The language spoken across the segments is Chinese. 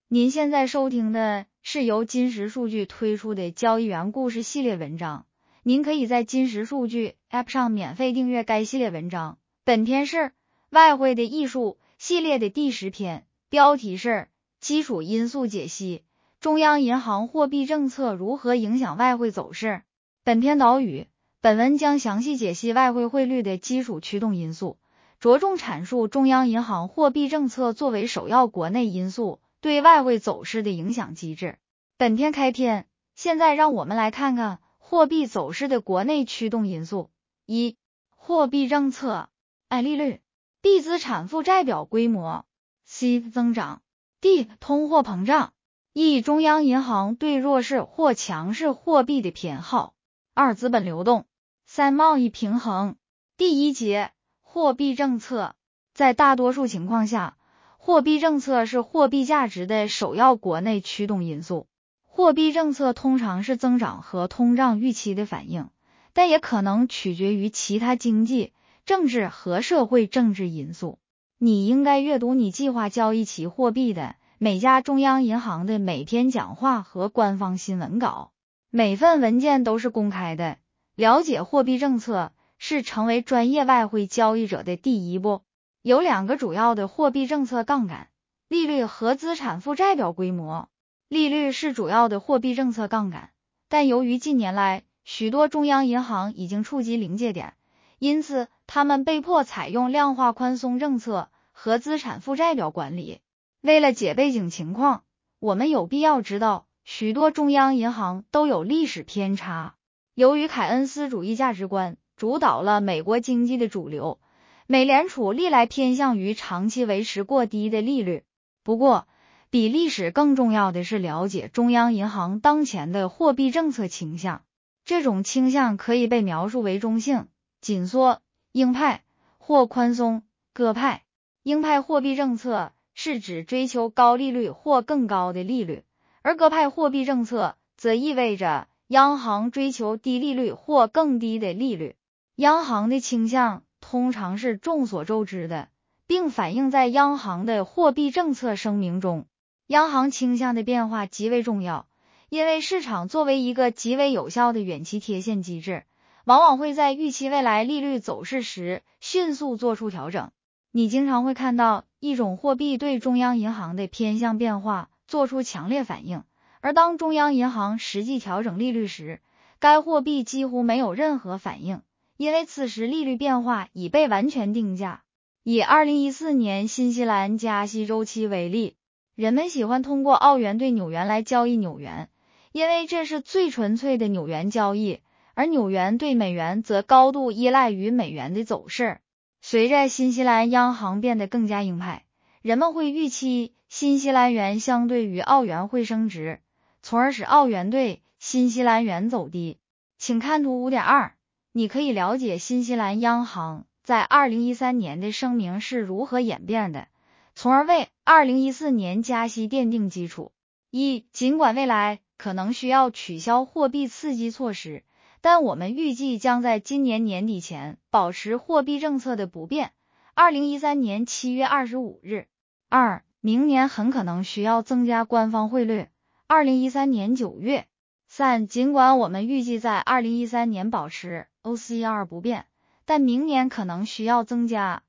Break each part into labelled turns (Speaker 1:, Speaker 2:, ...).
Speaker 1: 您现在收听的是由金石数据推出的交易员故事系列文章，您可以在金石数据 App 上免费订阅该系列文章。本篇是外汇的艺术系列的第10篇，标题是基础因素解析，中央银行货币政策如何影响外汇走势。本篇导语，本文将详细解析外汇汇率的基础驱动因素，着重阐述中央银行货币政策作为首要国内因素对外汇走势的影响机制。本篇开篇，现在让我们来看看货币走势的国内驱动因素。1. 货币政策 I 利率 B 资产负债表规模 C 增长 D 通货膨胀 E 中央银行对弱势或强势货币的偏好。2. 资本流动 3. 贸易平衡。第1节货币政策。在大多数情况下，货币政策是货币价值的首要国内驱动因素。货币政策通常是增长和通胀预期的反应，但也可能取决于其他经济、政治和社会政治因素。你应该阅读你计划交易其货币的每家中央银行的每篇讲话和官方新闻稿，每份文件都是公开的。了解货币政策是成为专业外汇交易者的第一步。有2个主要的货币政策杠杆，利率和资产负债表规模。利率是主要的货币政策杠杆，但由于近年来许多中央银行已经触及临界点，因此他们被迫采用量化宽松政策和资产负债表管理。为了解背景情况，我们有必要知道许多中央银行都有历史偏差。由于凯恩斯主义价值观主导了美国经济的主流，美联储历来偏向于长期维持过低的利率。不过，比历史更重要的是了解中央银行当前的货币政策倾向。这种倾向可以被描述为中性、紧缩、鹰派或宽松、鸽派。鹰派货币政策是指追求高利率或更高的利率，而鸽派货币政策则意味着央行追求低利率或更低的利率。央行的倾向通常是众所周知的，并反映在央行的货币政策声明中。央行倾向的变化极为重要，因为市场作为一个极为有效的远期贴现机制，往往会在预期未来利率走势时迅速做出调整。你经常会看到一种货币对中央银行的偏向变化做出强烈反应，而当中央银行实际调整利率时，该货币几乎没有任何反应，因为此时利率变化已被完全定价。以2014年新西兰加息周期为例，人们喜欢通过澳元对纽元来交易纽元，因为这是最纯粹的纽元交易，而纽元对美元则高度依赖于美元的走势。随着新西兰央行变得更加鹰派，人们会预期新西兰元相对于澳元会升值，从而使澳元对新西兰元走低。请看图 5.2， 你可以了解新西兰央行在2013年的声明是如何演变的，从而为2014年加息奠定基础。尽管未来可能需要取消货币刺激措施，但我们预计将在今年年底前保持货币政策的不变。2013年7月25日。2. 明年很可能需要增加官方汇率。2013年9月。3. 尽管我们预计在2013年保持 OCR 不变，但明年可能需要增加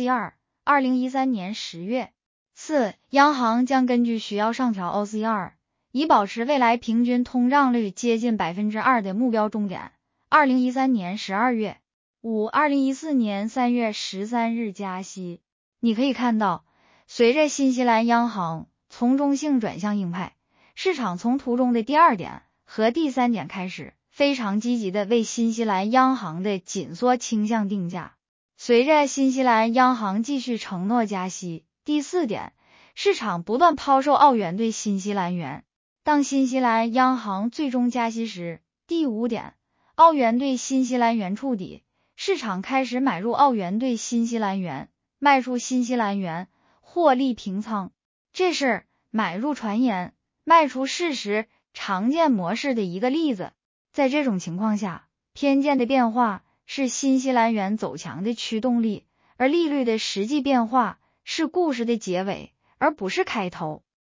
Speaker 1: OCR。2013年10月。4. 央行将根据需要上调 OCR， 以保持未来平均通胀率接近 2% 的目标终点。2013年12月。5. 2014年3月13日加息。你可以看到，随着新西兰央行从中性转向鹰派，市场从图中的第2点和第3点开始非常积极地为新西兰央行的紧缩倾向定价。随着新西兰央行继续承诺加息，第4点，市场不断抛售澳元对新西兰元。当新西兰央行最终加息时，第5点，澳元对新西兰元触底，市场开始买入澳元对新西兰元，卖出新西兰元，获利平仓。这是买入传言，卖出事实常见模式的一个例子。在这种情况下，偏见的变化是新西兰元走强的驱动力，而利率的实际变化是故事的结尾，而不是开头。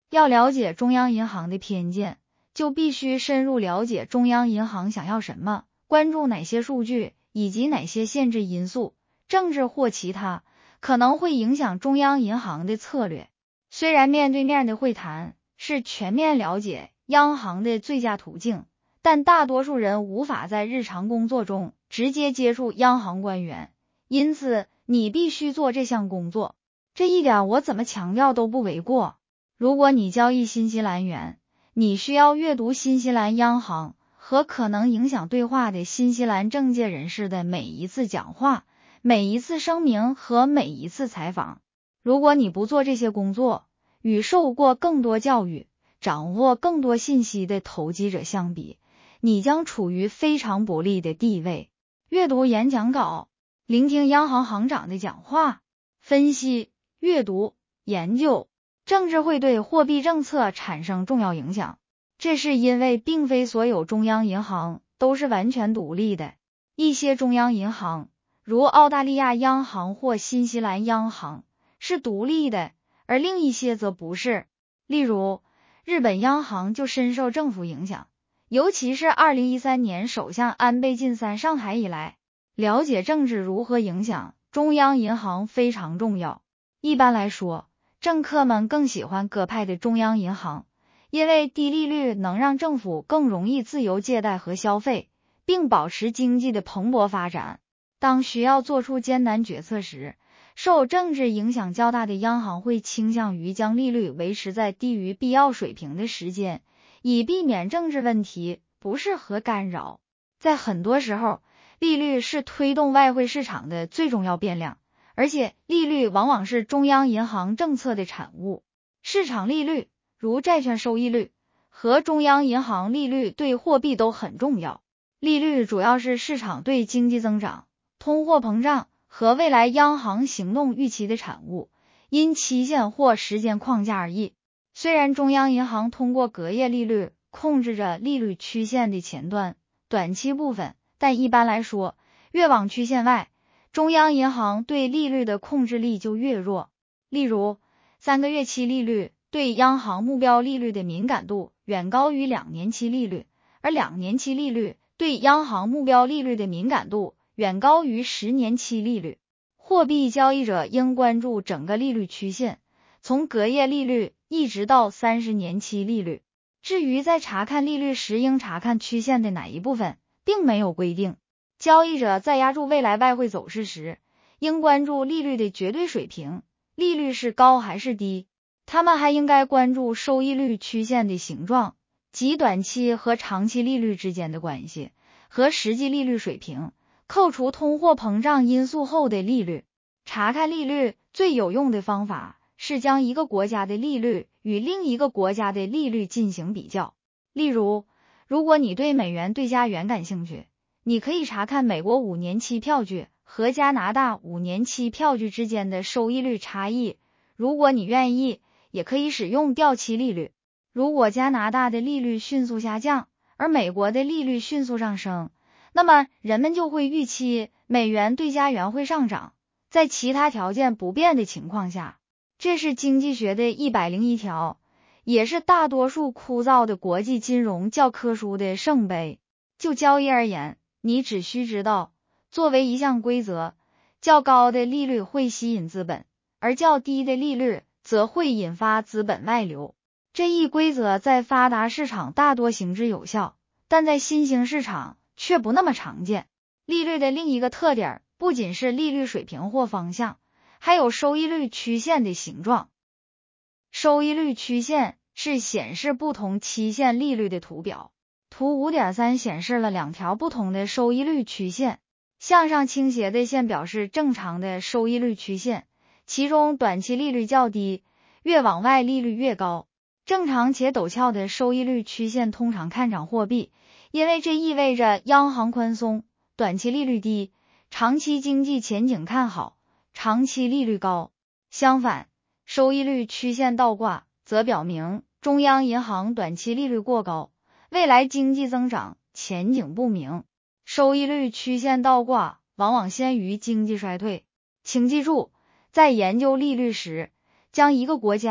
Speaker 1: 要了解中央银行的偏见，就必须深入了解中央银行想要什么，关注哪些数据，以及哪些限制因素，政治或其他，可能会影响中央银行的策略。虽然面对面的会谈是全面了解央行的最佳途径，但大多数人无法在日常工作中直接接触央行官员，因此你必须做这项工作。这一点我怎么强调都不为过。如果你交易新西兰元，你需要阅读新西兰央行和可能影响对话的新西兰政界人士的每一次讲话、每一次声明和每一次采访。如果你不做这些工作，与受过更多教育、掌握更多信息的投机者相比，你将处于非常不利的地位。阅读演讲稿，聆听央行行长的讲话，分析、阅读、研究。政治会对货币政策产生重要影响，这是因为并非所有中央银行都是完全独立的。一些中央银行，如澳大利亚央行或新西兰央行，是独立的，而另一些则不是。例如，日本央行就深受政府影响，尤其是2013年首相安倍晋三上台以来。了解政治如何影响中央银行非常重要。一般来说，政客们更喜欢鸽派的中央银行，因为低利率能让政府更容易自由借贷和消费，并保持经济的蓬勃发展。当需要做出艰难决策时，受政治影响较大的央行会倾向于将利率维持在低于必要水平的时间，以避免政治问题不适合干扰。在很多时候，利率是推动外汇市场的最重要变量，而且利率往往是中央银行政策的产物。市场利率，如债券收益率和中央银行利率对货币都很重要。利率主要是市场对经济增长、通货膨胀和未来央行行动预期的产物，因期限或时间框架而异。虽然中央银行通过隔夜利率控制着利率曲线的前端、短期部分，但一般来说，越往曲线外，中央银行对利率的控制力就越弱。例如，3个月期利率对央行目标利率的敏感度远高于2年期利率，而2年期利率对央行目标利率的敏感度远高于10年期利率。货币交易者应关注整个利率曲线，从隔夜利率一直到30年期利率。至于在查看利率时应查看曲线的哪一部分，并没有规定。交易者在押注未来外汇走势时，应关注利率的绝对水平，利率是高还是低。他们还应该关注收益率曲线的形状及短期和长期利率之间的关系和实际利率水平，扣除通货膨胀因素后的利率。查看利率最有用的方法是将一个国家的利率与另一个国家的利率进行比较。例如，如果你对美元对加元感兴趣，你可以查看美国5年期票据和加拿大5年期票据之间的收益率差异。如果你愿意，也可以使用掉期利率。如果加拿大的利率迅速下降，而美国的利率迅速上升，那么人们就会预期美元对加元会上涨。在其他条件不变的情况下，这是经济学的101条，也是大多数枯燥的国际金融教科书的圣杯。就交易而言，你只需知道，作为一项规则，较高的利率会吸引资本，而较低的利率则会引发资本外流。这一规则在发达市场大多行之有效，但在新兴市场却不那么常见。利率的另一个特点不仅是利率水平或方向，还有收益率曲线的形状。收益率曲线是显示不同期限利率的图表。图 5.3 显示了2条不同的收益率曲线，向上倾斜的线表示正常的收益率曲线，其中短期利率较低，越往外利率越高。正常且陡峭的收益率曲线通常看涨货币，因为这意味着央行宽松，短期利率低，长期经济前景看好，长期利率高。相反，收益率曲线倒挂则表明中央银行短期利率过高，未来经济增长前景不明。收益率曲线倒挂往往先于经济衰退。请记住，在研究利率时，将一个国家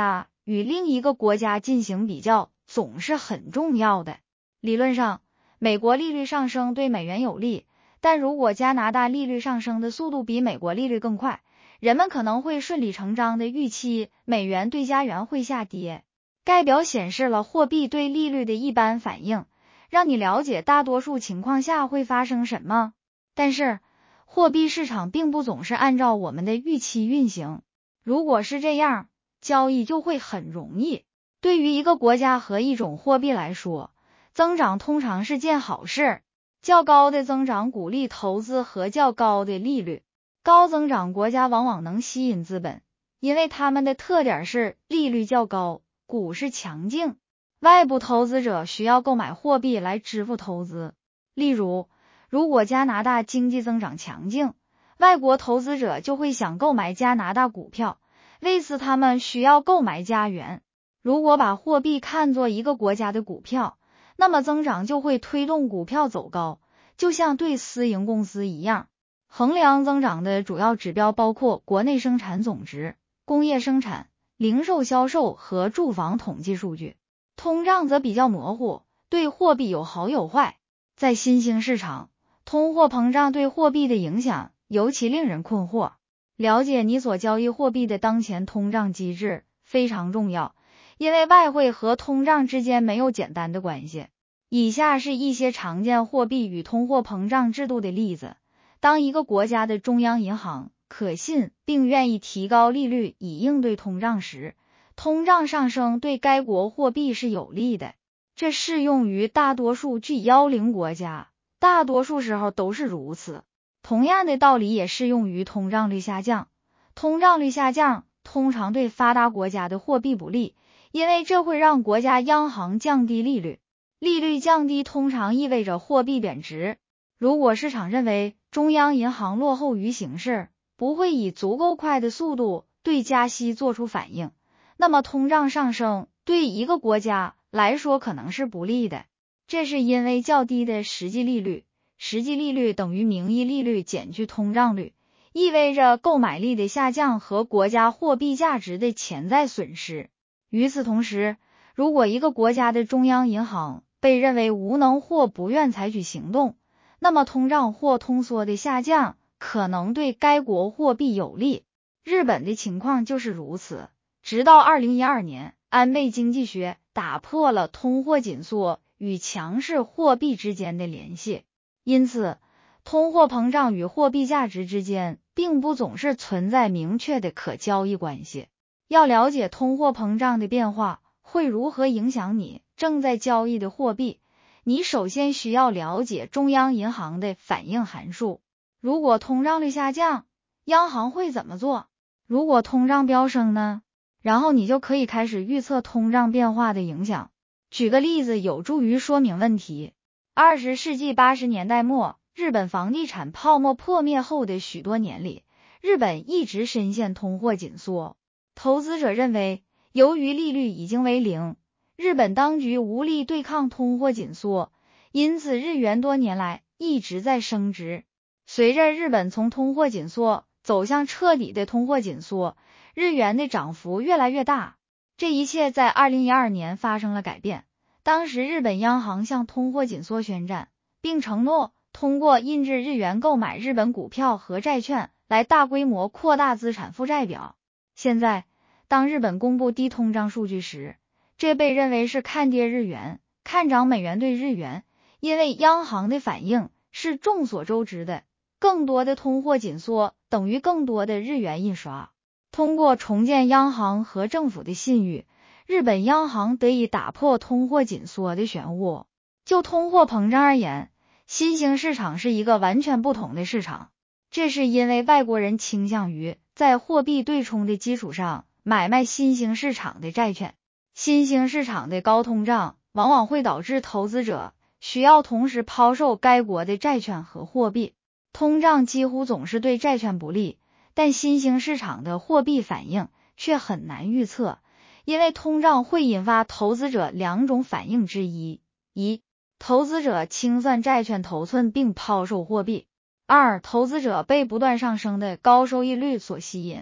Speaker 1: 与另一个国家进行比较总是很重要的。理论上，美国利率上升对美元有利，但如果加拿大利率上升的速度比美国利率更快，人们可能会顺理成章的预期美元对加元会下跌。该表显示了货币对利率的一般反应，让你了解大多数情况下会发生什么。但是，货币市场并不总是按照我们的预期运行。如果是这样，交易就会很容易。对于一个国家和一种货币来说，增长通常是件好事。较高的增长鼓励投资和较高的利率。高增长国家往往能吸引资本，因为它们的特点是利率较高，股市强劲，外部投资者需要购买货币来支付投资。例如，如果加拿大经济增长强劲，外国投资者就会想购买加拿大股票，为此他们需要购买加元。如果把货币看作一个国家的股票，那么增长就会推动股票走高，就像对私营公司一样。衡量增长的主要指标包括国内生产总值、工业生产、零售销售和住房统计数据。通胀则比较模糊，对货币有好有坏。在新兴市场，通货膨胀对货币的影响尤其令人困惑。了解你所交易货币的当前通胀机制非常重要，因为外汇和通胀之间没有简单的关系。以下是一些常见货币与通货膨胀制度的例子。当一个国家的中央银行可信并愿意提高利率以应对通胀时，通胀上升对该国货币是有利的。这适用于大多数G10国家，大多数时候都是如此。同样的道理也适用于通胀率下降。通胀率下降通常对发达国家的货币不利，因为这会让国家央行降低利率。利率降低通常意味着货币贬值。如果市场认为中央银行落后于形势，不会以足够快的速度对加息做出反应，那么通胀上升对一个国家来说可能是不利的。这是因为较低的实际利率等于名义利率减去通胀率，意味着购买力的下降和国家货币价值的潜在损失。与此同时，如果一个国家的中央银行被认为无能或不愿采取行动，那么通胀或通缩的下降可能对该国货币有利。日本的情况就是如此。直到2012年，安倍经济学打破了通货紧缩与强势货币之间的联系。因此，通货膨胀与货币价值之间并不总是存在明确的可交易关系。要了解通货膨胀的变化会如何影响你正在交易的货币，你首先需要了解中央银行的反应函数。如果通胀率下降，央行会怎么做？如果通胀飙升呢？然后你就可以开始预测通胀变化的影响。举个例子有助于说明问题。20世纪80年代末，日本房地产泡沫破灭后的许多年里，日本一直深陷通货紧缩。投资者认为，由于利率已经为零，日本当局无力对抗通货紧缩，因此日元多年来一直在升值。随着日本从通货紧缩走向彻底的通货紧缩，日元的涨幅越来越大。这一切在2012年发生了改变。当时日本央行向通货紧缩宣战，并承诺通过印制日元购买日本股票和债券来大规模扩大资产负债表。现在，当日本公布低通胀数据时，这被认为是看跌日元，看涨美元对日元，因为央行的反应是众所周知的，更多的通货紧缩等于更多的日元印刷。通过重建央行和政府的信誉，日本央行得以打破通货紧缩的漩涡。就通货膨胀而言，新兴市场是一个完全不同的市场。这是因为外国人倾向于在货币对冲的基础上买卖新兴市场的债券。新兴市场的高通胀往往会导致投资者需要同时抛售该国的债券和货币。通胀几乎总是对债券不利，但新兴市场的货币反应却很难预测，因为通胀会引发投资者两种反应之一：一、投资者清算债券头寸并抛售货币；二、投资者被不断上升的高收益率所吸引。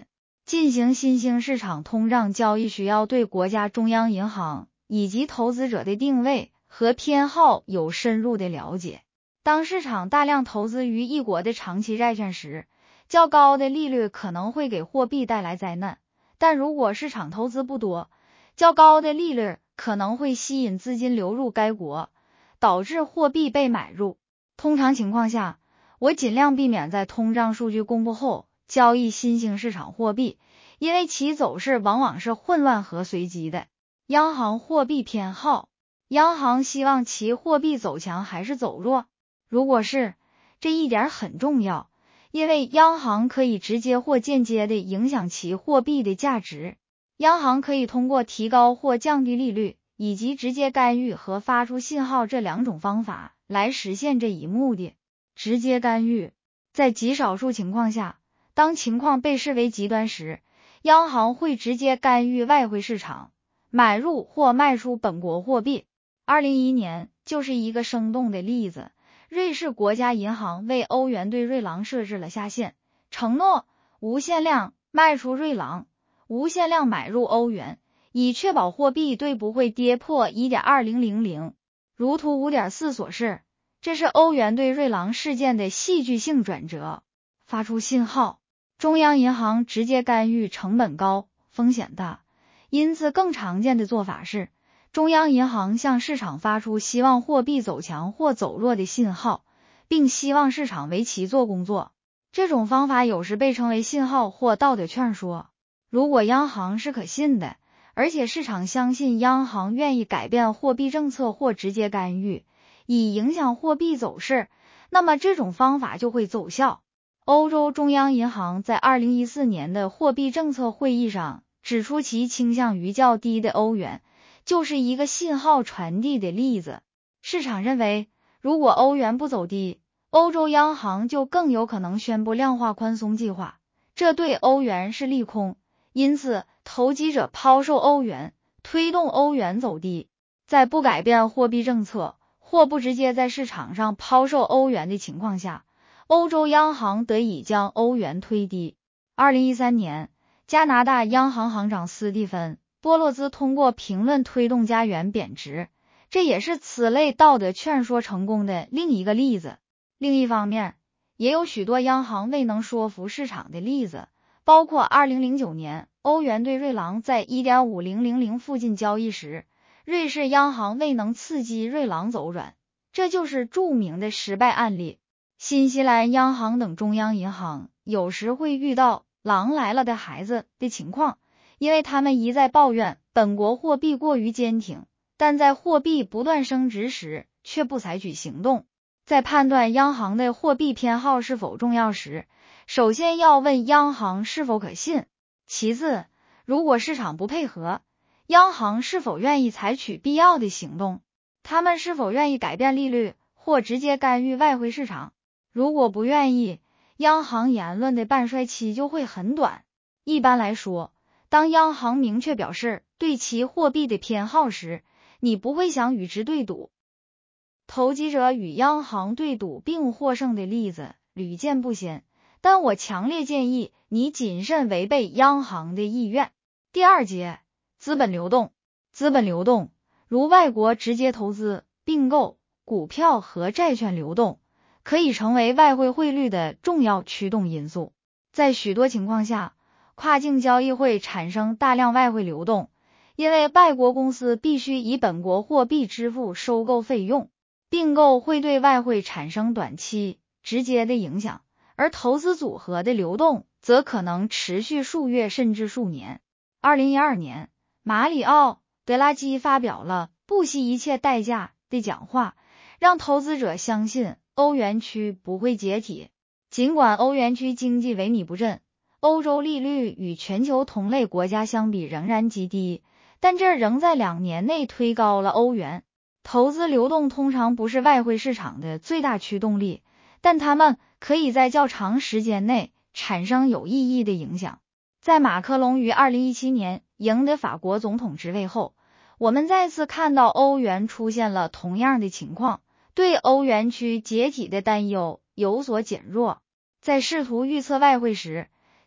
Speaker 1: 进行新兴市场通胀交易需要对国家中央银行以及投资者的定位和偏好有深入的了解。当市场大量投资于一国的长期债券时，较高的利率可能会给货币带来灾难，但如果市场投资不多，较高的利率可能会吸引资金流入该国，导致货币被买入。通常情况下，我尽量避免在通胀数据公布后交易新兴市场货币，因为其走势往往是混乱和随机的。央行货币偏好，央行希望其货币走强还是走弱？如果是，这一点很重要，因为央行可以直接或间接地影响其货币的价值。央行可以通过提高或降低利率，以及直接干预和发出信号这两种方法来实现这一目的。直接干预，在极少数情况下，当情况被视为极端时，央行会直接干预外汇市场，买入或卖出本国货币。2011年就是一个生动的例子，瑞士国家银行为欧元兑瑞郎设置了下限，承诺无限量卖出瑞郎，无限量买入欧元，以确保货币对不会跌破 1.2000。 如图 5.4 所示，这是欧元兑瑞郎事件的戏剧性转折。发出信号，中央银行直接干预成本高，风险大，因此更常见的做法是，中央银行向市场发出希望货币走强或走弱的信号，并希望市场为其做工作。这种方法有时被称为信号或道德劝说。如果央行是可信的，而且市场相信央行愿意改变货币政策或直接干预，以影响货币走势，那么这种方法就会奏效。欧洲中央银行在2014年的货币政策会议上指出，其倾向于较低的欧元，就是一个信号传递的例子。市场认为，如果欧元不走低，欧洲央行就更有可能宣布量化宽松计划，这对欧元是利空，因此投机者抛售欧元，推动欧元走低。在不改变货币政策或不直接在市场上抛售欧元的情况下，欧洲央行得以将欧元推低。2013年，加拿大央行行长斯蒂芬·波洛兹通过评论推动加元贬值，这也是此类道德劝说成功的另一个例子。另一方面，也有许多央行未能说服市场的例子，包括2009年欧元兑瑞郎在 1.5000 附近交易时，瑞士央行未能刺激瑞郎走软，这就是著名的失败案例。新西兰央行等中央银行有时会遇到狼来了的孩子的情况，因为他们一再抱怨本国货币过于坚挺，但在货币不断升值时却不采取行动。在判断央行的货币偏好是否重要时，首先要问央行是否可信，其次，如果市场不配合，央行是否愿意采取必要的行动，他们是否愿意改变利率或直接干预外汇市场。如果不愿意，央行言论的半衰期就会很短。一般来说，当央行明确表示对其货币的偏好时，你不会想与之对赌。投机者与央行对赌并获胜的例子屡见不鲜，但我强烈建议你谨慎违背央行的意愿。第二节，资本流动。资本流动，如外国直接投资、并购、股票和债券流动，可以成为外汇汇率的重要驱动因素。在许多情况下，跨境交易会产生大量外汇流动，因为外国公司必须以本国货币支付收购费用。并购会对外汇产生短期直接的影响，而投资组合的流动则可能持续数月甚至数年。2012年，马里奥·德拉基发表了不惜一切代价的讲话，让投资者相信欧元区不会解体。尽管欧元区经济萎靡不振，欧洲利率与全球同类国家相比仍然极低，但这仍在2年内推高了欧元。投资流动通常不是外汇市场的最大驱动力，但它们可以在较长时间内产生有意义的影响。在马克龙于2017年赢得法国总统职位后，我们再次看到欧元出现了同样的情况，对欧元区解体的担忧有所减弱。在试图预测外汇时，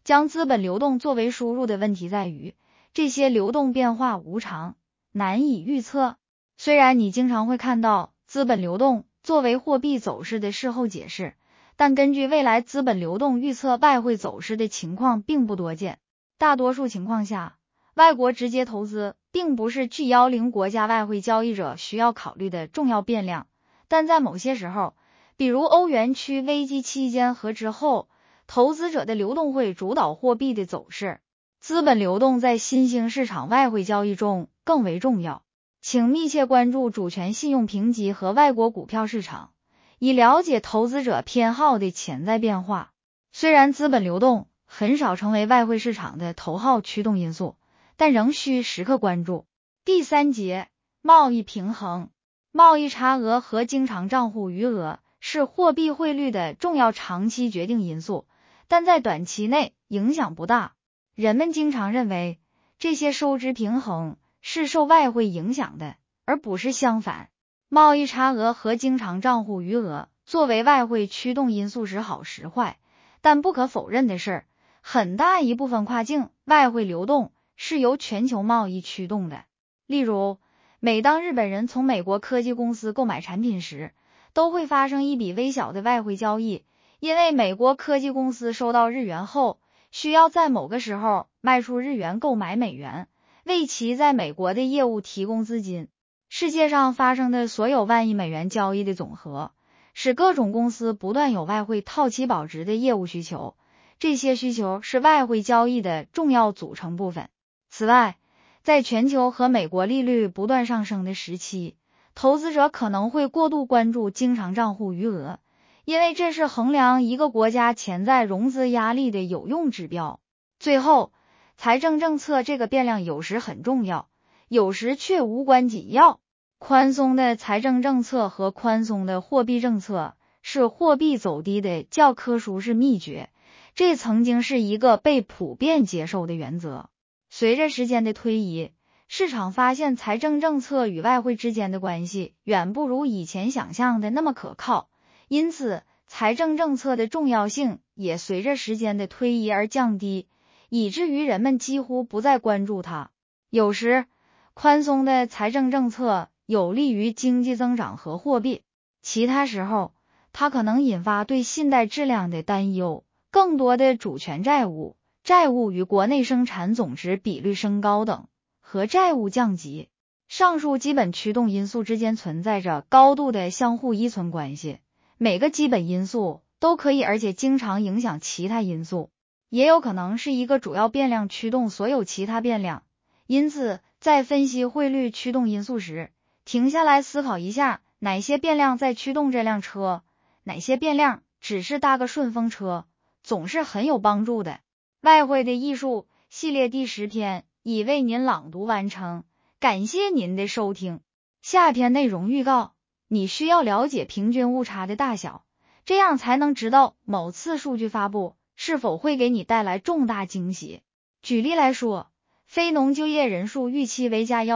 Speaker 1: 将资本流动作为输入的问题在于，这些流动变化无常，难以预测。虽然你经常会看到资本流动作为货币走势的事后解释，但根据未来资本流动预测外汇走势的情况并不多见。大多数情况下，外国直接投资并不是 G10国家外汇交易者需要考虑的重要变量，但在某些时候，比如欧元区危机期间和之后，投资者的流动会主导货币的走势。资本流动在新兴市场外汇交易中更为重要。请密切关注主权信用评级和外国股票市场，以了解投资者偏好的潜在变化。虽然资本流动很少成为外汇市场的头号驱动因素，但仍需时刻关注。第3节，贸易平衡。贸易差额和经常账户余额是货币汇率的重要长期决定因素，但在短期内影响不大。人们经常认为这些收支平衡是受外汇影响的，而不是相反。贸易差额和经常账户余额作为外汇驱动因素时好时坏，但不可否认的是，很大一部分跨境外汇流动是由全球贸易驱动的。例如，每当日本人从美国科技公司购买产品时，都会发生一笔微小的外汇交易，因为美国科技公司收到日元后，需要在某个时候卖出日元购买美元，为其在美国的业务提供资金。世界上发生的所有万亿美元交易的总和，使各种公司不断有外汇套期保值的业务需求，这些需求是外汇交易的重要组成部分。此外，在全球和美国利率不断上升的时期，投资者可能会过度关注经常账户余额，因为这是衡量一个国家潜在融资压力的有用指标。最后，财政政策这个变量有时很重要，有时却无关紧要。宽松的财政政策和宽松的货币政策是货币走低的教科书式秘诀，这曾经是一个被普遍接受的原则。随着时间的推移，市场发现财政政策与外汇之间的关系远不如以前想象的那么可靠，因此财政政策的重要性也随着时间的推移而降低，以至于人们几乎不再关注它。有时，宽松的财政政策有利于经济增长和货币，其他时候，它可能引发对信贷质量的担忧，更多的主权债务、债务与国内生产总值比率升高等，和债务降级。上述基本驱动因素之间存在着高度的相互依存关系，每个基本因素都可以而且经常影响其他因素，也有可能是一个主要变量驱动所有其他变量。因此，在分析汇率驱动因素时，停下来思考一下哪些变量在驱动这辆车，哪些变量只是搭个顺风车，总是很有帮助的。外汇的艺术系列第10篇已为您朗读完成，感谢您的收听。下篇内容预告，你需要了解平均误差的大小，这样才能知道某次数据发布是否会给你带来重大惊喜。举例来说，非农就业人数预期为加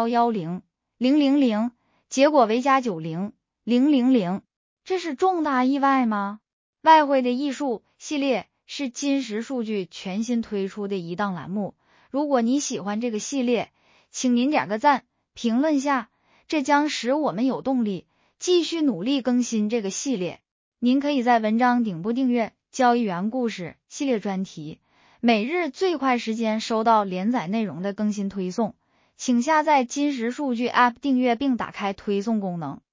Speaker 1: 110,000，结果为加90,000，这是重大意外吗？外汇的艺术系列是今时数据全新推出的一档栏目，如果你喜欢这个系列，请您点个赞，评论下，这将使我们有动力继续努力更新这个系列。您可以在文章顶部订阅交易员故事系列专题，每日最快时间收到连载内容的更新推送，请下载今时数据 App 订阅并打开推送功能。